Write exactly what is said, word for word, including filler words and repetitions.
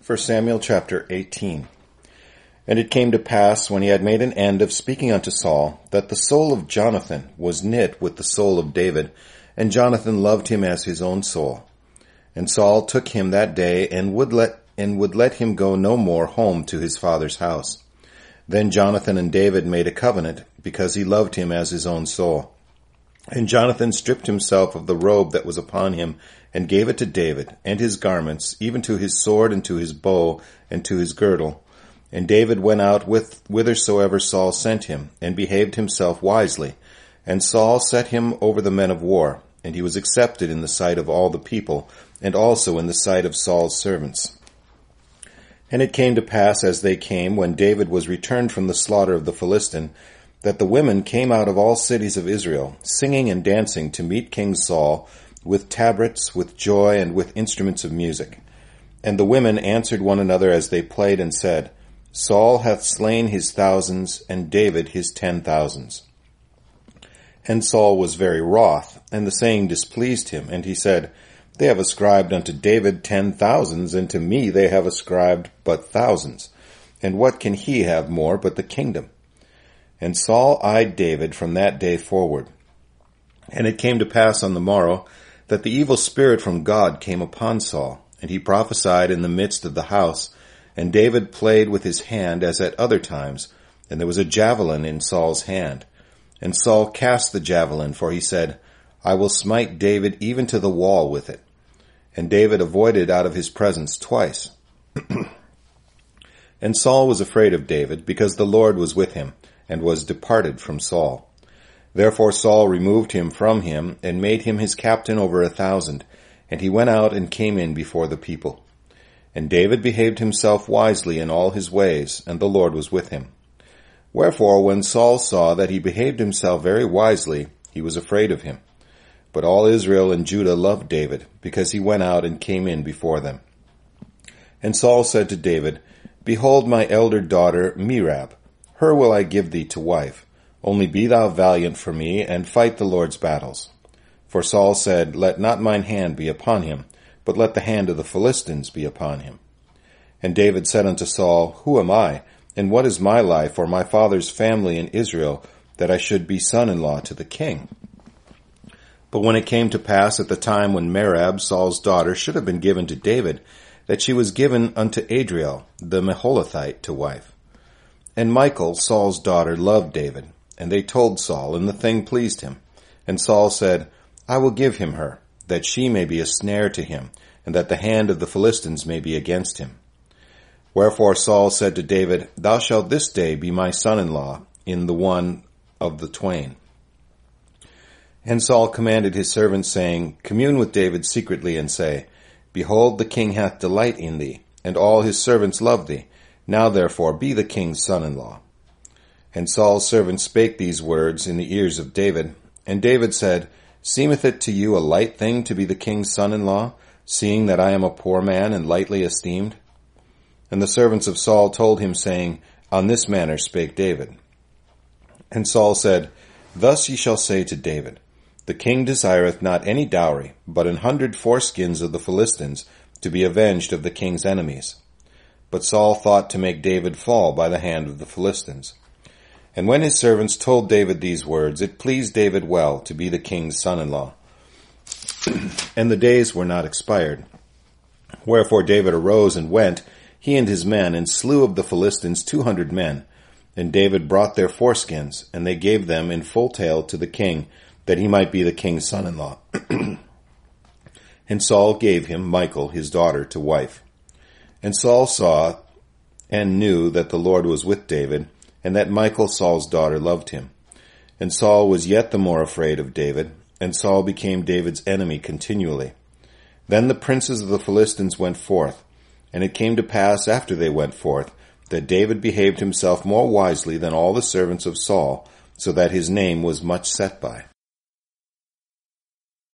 First Samuel chapter eighteen. And it came to pass, when he had made an end of speaking unto Saul, that the soul of Jonathan was knit with the soul of David, and Jonathan loved him as his own soul. And Saul took him that day, and would let and would let him go no more home to his father's house. Then Jonathan and David made a covenant, because he loved him as his own soul. And Jonathan stripped himself of the robe that was upon him, and gave it to David, and his garments, even to his sword, and to his bow, and to his girdle. And David went out with whithersoever Saul sent him, and behaved himself wisely. And Saul set him over the men of war, and he was accepted in the sight of all the people, and also in the sight of Saul's servants. And it came to pass, as they came, when David was returned from the slaughter of the Philistine, that the women came out of all cities of Israel, singing and dancing to meet King Saul, with tabrets, with joy, and with instruments of music. And the women answered one another as they played, and said, Saul hath slain his thousands, and David his ten thousands. And Saul was very wroth, and the saying displeased him, and he said, They have ascribed unto David ten thousands, and to me they have ascribed but thousands. And what can he have more but the kingdom? And Saul eyed David from that day forward. And it came to pass on the morrow that the evil spirit from God came upon Saul, and he prophesied in the midst of the house. And David played with his hand as at other times, and there was a javelin in Saul's hand. And Saul cast the javelin, for he said, I will smite David even to the wall with it. And David avoided out of his presence twice. And Saul was afraid of David, because the Lord was with him, and was departed from Saul. Therefore Saul removed him from him, and made him his captain over a thousand, and he went out and came in before the people. And David behaved himself wisely in all his ways, and the Lord was with him. Wherefore, when Saul saw that he behaved himself very wisely, he was afraid of him. But all Israel and Judah loved David, because he went out and came in before them. And Saul said to David, Behold my elder daughter Merab, her will I give thee to wife. Only be thou valiant for me, and fight the Lord's battles. For Saul said, Let not mine hand be upon him, but let the hand of the Philistines be upon him. And David said unto Saul, Who am I, and what is my life or my father's family in Israel, that I should be son-in-law to the king? But when it came to pass at the time when Merab, Saul's daughter, should have been given to David, that she was given unto Adriel, the Meholathite, to wife. And Michal, Saul's daughter, loved David, and they told Saul, and the thing pleased him. And Saul said, I will give him her, that she may be a snare to him, and that the hand of the Philistines may be against him. Wherefore Saul said to David, Thou shalt this day be my son-in-law in the one of the twain. And Saul commanded his servants, saying, Commune with David secretly, and say, Behold, the king hath delight in thee, and all his servants love thee. Now therefore be the king's son-in-law. And Saul's servants spake these words in the ears of David. And David said, Seemeth it to you a light thing to be the king's son-in-law, seeing that I am a poor man and lightly esteemed? And the servants of Saul told him, saying, On this manner spake David. And Saul said, Thus ye shall say to David, The king desireth not any dowry, but an hundred foreskins of the Philistines, to be avenged of the king's enemies. But Saul thought to make David fall by the hand of the Philistines. And when his servants told David these words, it pleased David well to be the king's son-in-law. And the days were not expired. Wherefore David arose and went, he and his men, and slew of the Philistines two hundred men. And David brought their foreskins, and they gave them in full tale to the king, that he might be the king's son-in-law. And Saul gave him Michal, his daughter, to wife. And Saul saw and knew that the Lord was with David, and that Michal, Saul's daughter, loved him. And Saul was yet the more afraid of David, and Saul became David's enemy continually. Then the princes of the Philistines went forth, and it came to pass after they went forth, that David behaved himself more wisely than all the servants of Saul, so that his name was much set by.